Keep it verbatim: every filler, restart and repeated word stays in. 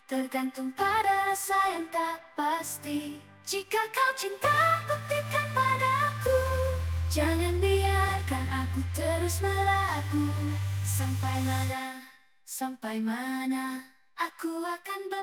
tergantung pada rasa yang tak pasti. Jika kau cinta, buktikan padaku. Jangan biarkan aku terus meragu. Sampai mana, sampai mana aku akan ber